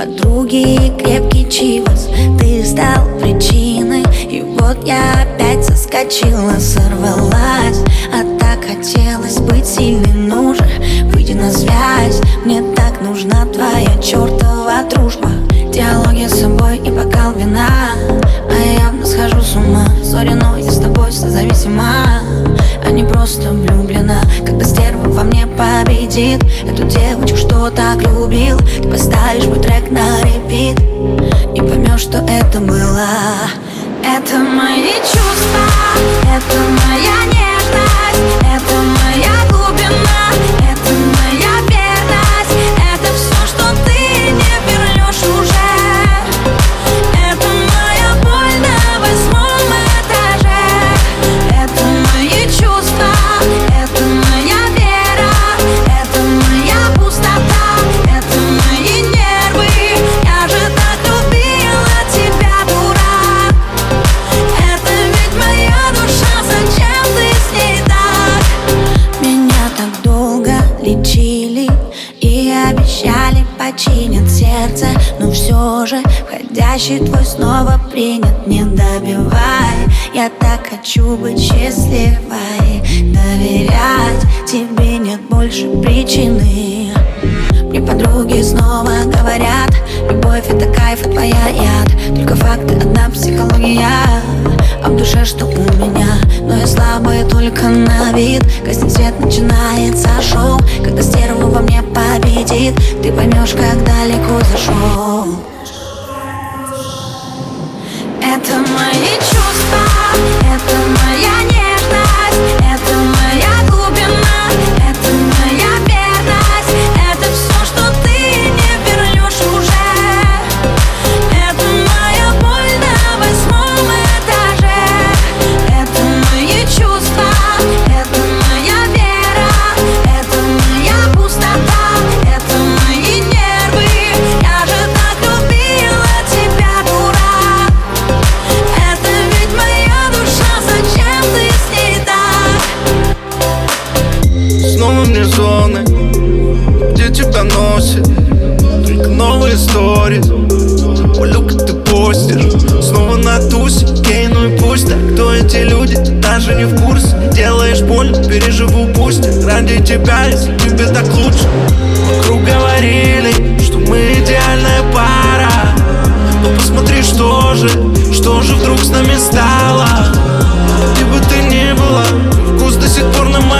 подруги и крепкий чивос. Ты стал причиной, и вот я опять соскочила, сорвалась. А так хотелось быть сильной, ну же, выйди на связь. Мне так нужна твоя чертова дружба, диалоги с собой и бокал вина. А я явно схожу с ума, сори, но я с тобой созависима, а не просто влюблена. Когда стерва во мне победит эту девочку, что так любил, ты поставишь мой трек на репит и поймешь, что это было. Это мои чувства, это моя нежность, это моя глубина, это моя верность, это все, что ты не вернешь уже. Это моя боль на 8-м этаже. Это мои чувства, это моя вера, это моя пустота, это мои нервы. Я же так любила тебя, дурак. Это ведь моя душа, зачем ты с ней так? Меня так долго лечили и обещали починят сердце, но все же входящий твой снова принят. Не добивай, я так хочу быть счастливой, доверять тебе нет больше причины. Мне подруги снова говорят, любовь это кайф, а твоя яд. Только факты, одна психология, а в душе что у меня. Но я слабая только на вид. Гаснет свет, начинается шоу. Когда стерва во мне победит, ты поймешь, как далеко зашел. Это мои чувства, это моя нежность, это моя глубина, это моя верность, это все, что ты не вернешь уже. Это моя боль на 8-м этаже. Это мои чувства, это моя вера, это моя пустота, это мои нервы. Я же так любила тебя, дурак. Это ведь моя душа, зачем ты с ней так? Снова мне зоны, где тебя носит только новые истории. Полю, как ты постишь, снова на тусе. Окей, ну и пусть так. Кто эти люди, ты даже не в курсе. Делаешь больно, переживу пусть. Ради тебя, если тебе так лучше. Вокруг говорили, что мы идеальная пара, но посмотри, что же вдруг с нами стало. Где бы ты ни была, вкус до сих пор на моей